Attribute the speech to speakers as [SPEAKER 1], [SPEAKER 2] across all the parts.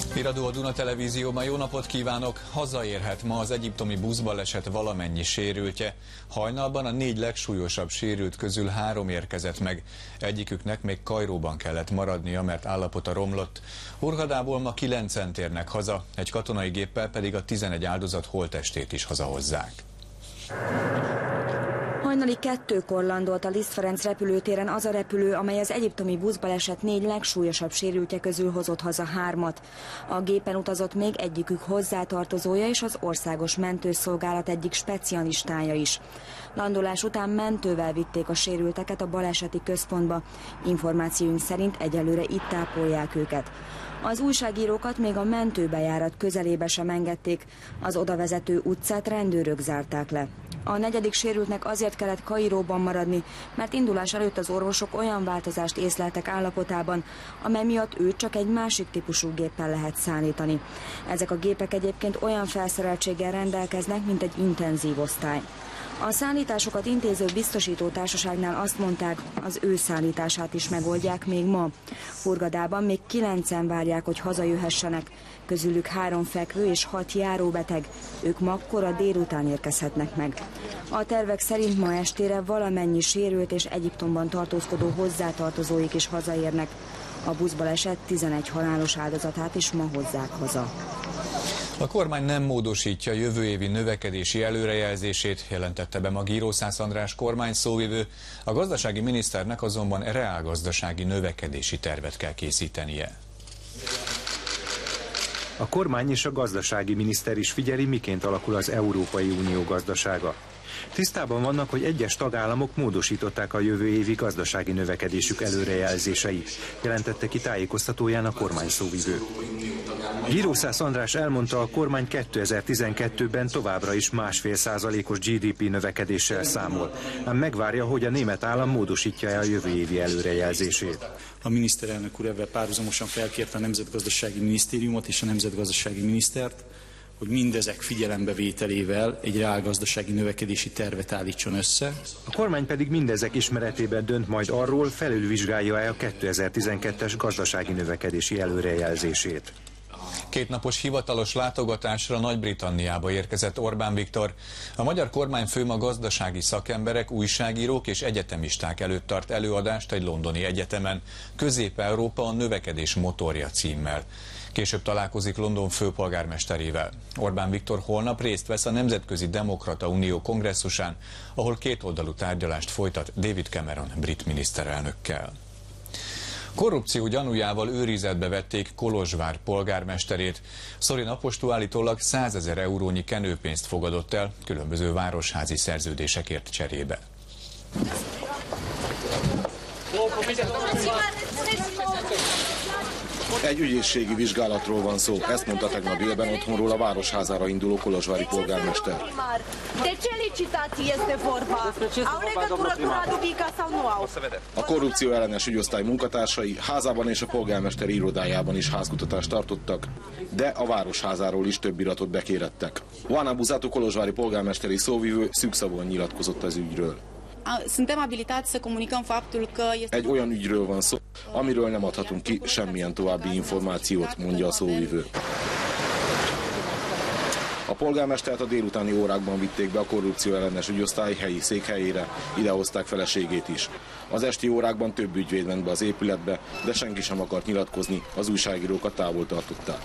[SPEAKER 1] Híradó a Duna Televízióban, jó napot kívánok! Hazaérhet ma az egyiptomi buszbaleset valamennyi sérültje. Hajnalban a 4 legsúlyosabb sérült közül 3 érkezett meg. Egyiküknek még Kairóban kellett maradnia, mert állapota romlott. Hurgadából ma 9-en térnek haza, egy katonai géppel pedig a 11 áldozat holttestét is hazahozzák.
[SPEAKER 2] Hajnali 2-kor landolt a Liszt Ferenc repülőtéren az a repülő, amely az egyiptomi buszbaleset 4 legsúlyosabb sérültje közül hozott haza 3-at. A gépen utazott még egyikük hozzátartozója és az országos mentőszolgálat egyik specialistája is. Landolás után mentővel vitték a sérülteket a baleseti központba. Információink szerint egyelőre itt tápolják őket. Az újságírókat még a mentőbejárat közelébe sem engedték, az odavezető utcát rendőrök zárták le. A 4. sérültnek azért kellett Kairóban maradni, mert indulás előtt az orvosok olyan változást észleltek állapotában, amely miatt őt csak egy másik típusú géppel lehet szállítani. Ezek a gépek egyébként olyan felszereltséggel rendelkeznek, mint egy intenzív osztály. A szállításokat intéző biztosító társaságnál azt mondták, az ő szállítását is megoldják még ma. Hurgadában még 9-en várják, hogy hazajöhessenek, közülük 3 fekvő és 6 járóbeteg. Ők ma kora délután érkezhetnek meg. A tervek szerint ma estére valamennyi sérült és Egyiptomban tartózkodó hozzátartozóik is hazaérnek. A buszbaleset 11 halálos áldozatát is ma hozzák haza.
[SPEAKER 1] A kormány nem módosítja jövő évi növekedési előrejelzését, jelentette be ma Girószász András kormányszóvivő. A gazdasági miniszternek azonban reálgazdasági növekedési tervet kell készítenie.
[SPEAKER 3] A kormány és a gazdasági miniszter is figyeli, miként alakul az Európai Unió gazdasága. Tisztában vannak, hogy egyes tagállamok módosították a jövő évi gazdasági növekedésük előrejelzéseit, jelentette ki tájékoztatóján a kormányszóvivő. Girószász András elmondta, a kormány 2012-ben továbbra is 1,5%-os GDP növekedéssel számol, ám megvárja, hogy a német állam módosítja-e a jövő évi előrejelzését.
[SPEAKER 4] A miniszterelnök úr ebben párhuzamosan felkérte a Nemzetgazdasági Minisztériumot és a Nemzetgazdasági Minisztert, hogy mindezek figyelembevételével egy reálgazdasági növekedési tervet állítson össze.
[SPEAKER 3] A kormány pedig mindezek ismeretében dönt majd arról, felülvizsgálja-e a 2012-es gazdasági növekedési előrejelzését.
[SPEAKER 1] 2 napos hivatalos látogatásra Nagy-Britanniába érkezett Orbán Viktor. A magyar kormányfő ma gazdasági szakemberek, újságírók és egyetemisták előtt tart előadást egy londoni egyetemen. Közép-Európa a növekedés motorja címmel. Később találkozik London főpolgármesterével. Orbán Viktor holnap részt vesz a Nemzetközi Demokrata Unió kongresszusán, ahol kétoldalú tárgyalást folytat David Cameron brit miniszterelnökkel. Korrupció gyanújával őrizetbe vették Kolozsvár polgármesterét. Szoryn apostol állítólag 100 000 eurónyi kenőpénzt fogadott el különböző városházi szerződésekért cserébe.
[SPEAKER 5] Egy ügyészségi vizsgálatról van szó, ezt mondta tegnap délben otthonról a városházára induló kolozsvári polgármester.
[SPEAKER 6] De ce licitație este vorba? Au legătură cu Radu Bica sau nu au?
[SPEAKER 5] A korrupció ellenes ügyosztály munkatársai házában és a polgármester irodájában is házkutatást tartottak, de a városházáról is több iratot bekérettek. Oana Buzatu kolozsvári polgármesteri szóvivő szűkszavúan nyilatkozott az ügyről.
[SPEAKER 7] Suntem abilitați să comunicăm faptul că este...
[SPEAKER 5] Egy olyan ügyről van szó, amiről nem adhatunk ki semmilyen további információt, mondja a szóvivő. A polgármestert a délutáni órákban vitték be a korrupció ellenes ügyosztály helyi székhelyére, idehozták feleségét is. Az esti órákban több ügyvéd ment be az épületbe, de senki sem akart nyilatkozni, az újságírókat távol tartották.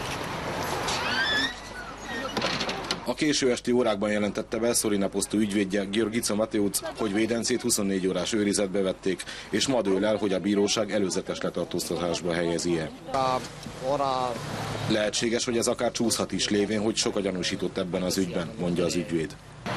[SPEAKER 5] A késő esti órákban jelentette be Szoryn apostol ügyvédje Georgica Mateusz, hogy védencét 24 órás őrizetbe vették, és ma dől el, hogy a bíróság előzetes letartóztatásba helyezi-e. Lehetséges, hogy ez akár csúszhat is, lévén, hogy sok a gyanúsított ebben az ügyben, mondja az ügyvéd.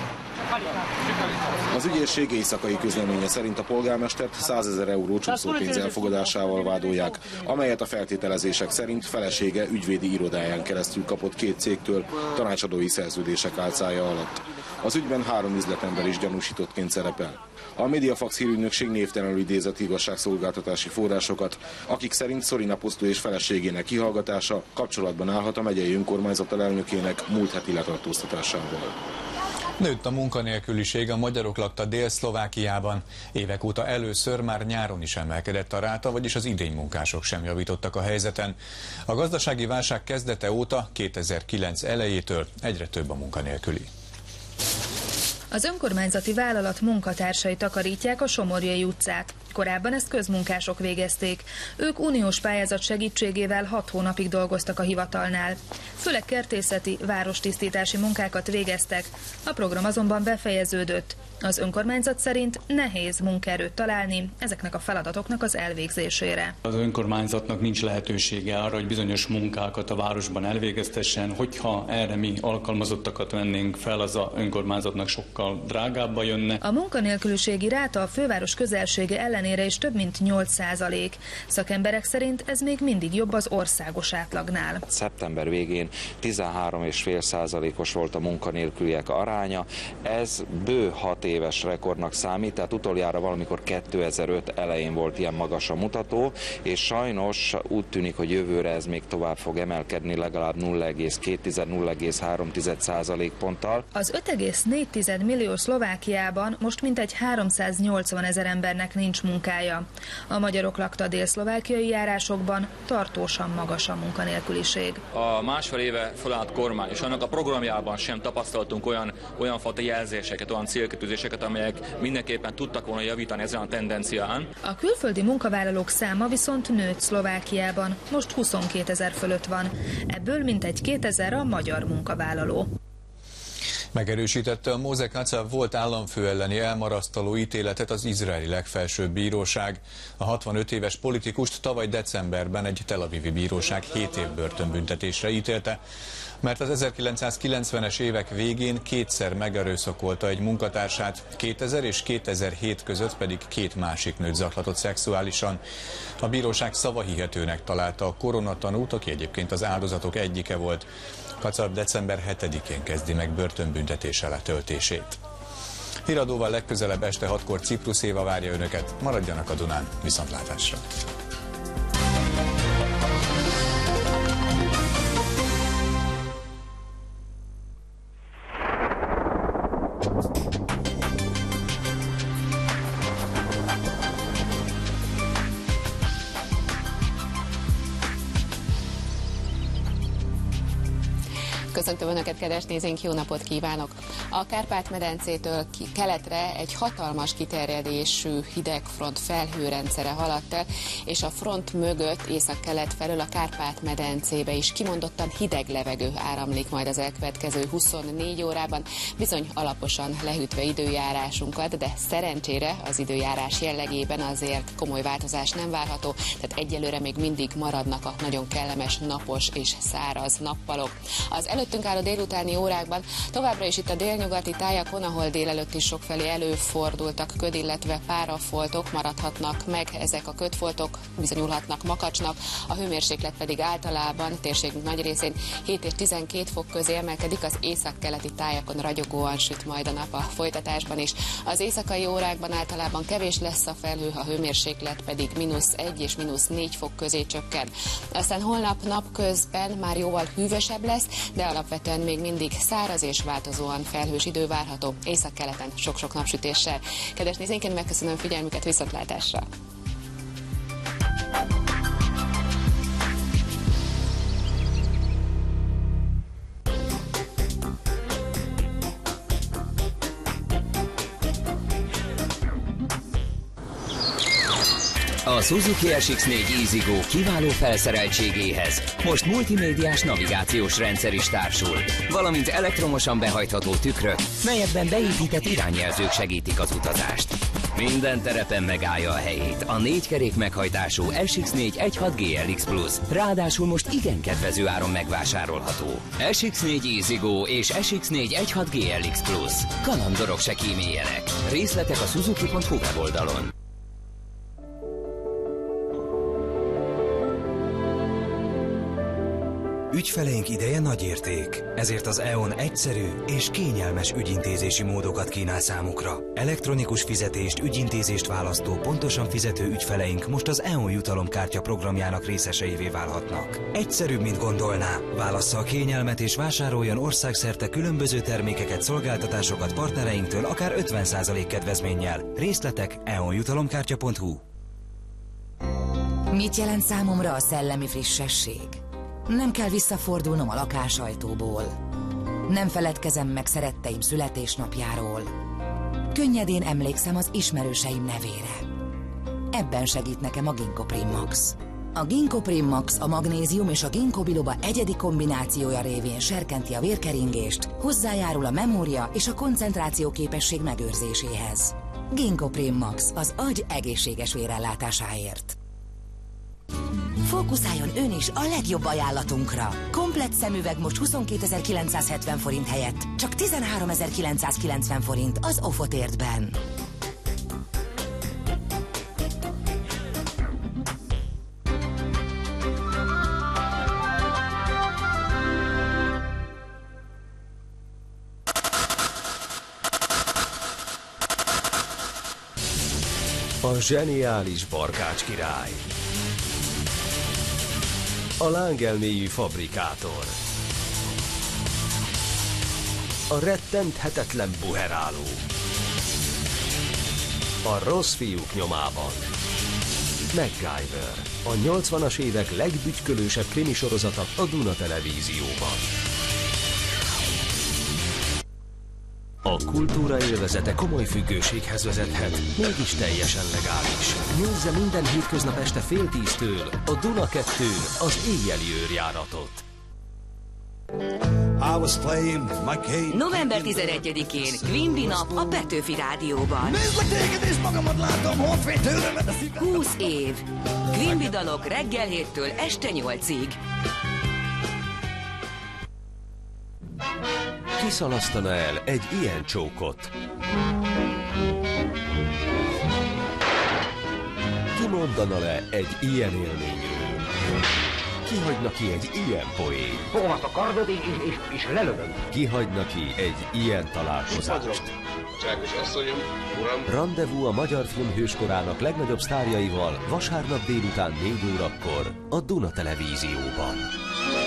[SPEAKER 5] Az ügyészség éjszakai közleménye szerint a polgármestert 100 000 euró csúszópénz elfogadásával vádolják, amelyet a feltételezések szerint felesége ügyvédi irodáján keresztül kapott 2 cégtől tanácsadói szerződések álcája alatt. Az ügyben 3 üzletember is gyanúsítottként szerepel. A Mediafax hírügynökség névtelenül idézett igazságszolgáltatási forrásokat, akik szerint Szoryn apostol és feleségének kihallgatása kapcsolatban állhat a megyei önkormányzat elnökének múlt heti letartóztatásával.
[SPEAKER 1] Nőtt a munkanélküliség a magyarok lakta Dél-Szlovákiában. Évek óta először már nyáron is emelkedett a ráta, vagyis az idénymunkások sem javítottak a helyzeten. A gazdasági válság kezdete óta, 2009 elejétől egyre több a munkanélküli.
[SPEAKER 8] Az önkormányzati vállalat munkatársai takarítják a Somorjai utcát. Korábban ezt közmunkások végezték. Ők uniós pályázat segítségével 6 hónapig dolgoztak a hivatalnál. Főleg kertészeti, várostisztítási munkákat végeztek. A program azonban befejeződött. Az önkormányzat szerint nehéz munkaerőt találni ezeknek a feladatoknak az elvégzésére.
[SPEAKER 9] Az önkormányzatnak nincs lehetősége arra, hogy bizonyos munkákat a városban elvégeztessen. Hogyha erre mi alkalmazottakat vennénk fel, az az önkormányzatnak sokkal drágábba jönne.
[SPEAKER 8] A munkanélküliségi ráta a főváros közelsége ellenére is több mint 8%. Szakemberek szerint ez még mindig jobb az országos átlagnál.
[SPEAKER 10] Szeptember végén 13,5%-os volt a munkanélküliek aránya. Ez bő 6 éves rekordnak számít, tehát utoljára valamikor 2005 elején volt ilyen magas a mutató, és sajnos úgy tűnik, hogy jövőre ez még tovább fog emelkedni, legalább 0,2-0,3% ponttal.
[SPEAKER 8] Az 5,4 millió Szlovákiában most mintegy 380 000 embernek nincs munkája. A magyarok lakta dél-szlovákiai járásokban tartósan magas a munkanélküliség.
[SPEAKER 11] A másfél éve felállt kormány, és annak a programjában sem tapasztaltunk olyan fajta jelzéseket, olyan célkitűzéseket, amelyek mindenképpen tudtak volna javítani ezen a tendencián.
[SPEAKER 8] A külföldi munkavállalók száma viszont nőtt Szlovákiában, most 22 000 fölött van. Ebből mintegy 2000 a magyar munkavállaló.
[SPEAKER 1] Megerősítette a Mózes Kacab volt államfő elleni elmarasztaló ítéletet az izraeli legfelsőbb bíróság. A 65 éves politikust tavaly decemberben egy Tel Avivi bíróság 7 év börtönbüntetésre ítélte, mert az 1990-es évek végén kétszer megerőszakolta egy munkatársát, 2000 és 2007 között pedig 2 másik nőt zaklatott szexuálisan. A bíróság szavahihetőnek találta a koronatanút, aki egyébként az áldozatok egyike volt. Kacab december 7-én kezdi meg börtönbüntetése letöltését. Híradóval legközelebb este 6-kor Ciprus Éva várja önöket, maradjanak a Dunán, viszontlátásra!
[SPEAKER 12] Köszöntöm Önöket, kedves nézőink, jó napot kívánok! A Kárpát-medencétől keletre egy hatalmas kiterjedésű hidegfront felhőrendszere haladt el, és a front mögött észak-kelet felől a Kárpát-medencébe is kimondottan hideg levegő áramlik majd az elkövetkező 24 órában, bizony alaposan lehűtve időjárásunkat, de szerencsére az időjárás jellegében azért komoly változás nem várható, tehát egyelőre még mindig maradnak a nagyon kellemes napos és száraz nappalok. Az előttünk álló délutáni órákban továbbra is itt a délnyugati tájakon, ahol délelőtt is sokfelé előfordultak köd, illetve párafoltok, maradhatnak meg ezek a ködfoltok, bizonyulhatnak makacsnak, a hőmérséklet pedig általában térségünk nagy részén 7 és 12 fok közé emelkedik, az északkeleti tájakon ragyogóan süt majd a nap a folytatásban is. Az éjszakai órákban általában kevés lesz a felhő, a hőmérséklet pedig -1 és -4 fok közé csökken. Aztán holnap napközben már jóval hűvösebb lesz, de alapvetően még mindig száraz és változóan felhős idő várható, északkeleten sok-sok napsütéssel. Kedves nézőink, én megköszönöm figyelmüket, viszontlátásra!
[SPEAKER 13] A Suzuki SX4 Easygo kiváló felszereltségéhez most multimédiás navigációs rendszer is társul, valamint elektromosan behajtható tükrök, melyekben beépített irányjelzők segítik az utazást. Minden terepen megállja a helyét a 4 kerék meghajtású SX4 1.6 GLX Plus, ráadásul most igen kedvező áron megvásárolható. SX4 Easygo és SX4 1.6 GLX Plus. Kalandorok se kíméljenek. Részletek a suzuki.hu weboldalon.
[SPEAKER 14] Ügyfeleink ideje nagy érték, ezért az E.ON egyszerű és kényelmes ügyintézési módokat kínál számukra. Elektronikus fizetést, ügyintézést választó, pontosan fizető ügyfeleink most az E.ON jutalomkártya programjának részeseivé válhatnak. Egyszerűbb, mint gondolná. Válassza a kényelmet és vásároljon országszerte különböző termékeket, szolgáltatásokat partnereinktől akár 50% kedvezménnyel. Részletek eonjutalomkártya.hu.
[SPEAKER 15] Mit jelent számomra a szellemi frissesség? Nem kell visszafordulnom a lakásajtóból. Nem feledkezem meg szeretteim születésnapjáról. Könnyedén emlékszem az ismerőseim nevére. Ebben segít nekem a Ginkgo Prim Max. A Ginkgo Prim Max a magnézium és a ginkgo biloba egyedi kombinációja révén serkenti a vérkeringést, hozzájárul a memória és a koncentráció képesség megőrzéséhez. Ginkgo Prim Max az agy egészséges vérellátásáért. Fókuszáljon ön is a legjobb ajánlatunkra. Komplett szemüveg most 22.970 forint helyett csak 13.990 forint az Ofotértben.
[SPEAKER 16] A zseniális Barkács király. A lángelméjű fabrikátor. A rettenthetetlen buheráló. A rossz fiúk nyomában. MacGyver. A 80-as évek legbügykölősebb krimisorozata a Duna Televízióban. A kultúra élvezete komoly függőséghez vezethet, mégis teljesen legális. Nézze minden hétköznap este 9:30-től a Duna 2-n az éjjeli őrjáratot.
[SPEAKER 15] November 11-én Quimby nap a Petőfi Rádióban. 20 év. Quimby dalok reggel 7-től este 8-ig.
[SPEAKER 16] Ki szalasztana el egy ilyen csókot? Ki mondana le egy ilyen élményről? Ki hagyna ki egy ilyen poén?
[SPEAKER 17] Fogom azt a kardot és lelövöm.
[SPEAKER 16] Ki hagyna ki egy ilyen találkozást?
[SPEAKER 18] Csákos asszonyom, uram.
[SPEAKER 16] Randevú a magyar film hőskorának legnagyobb sztárjaival vasárnap délután 4 órakor a Duna Televízióban.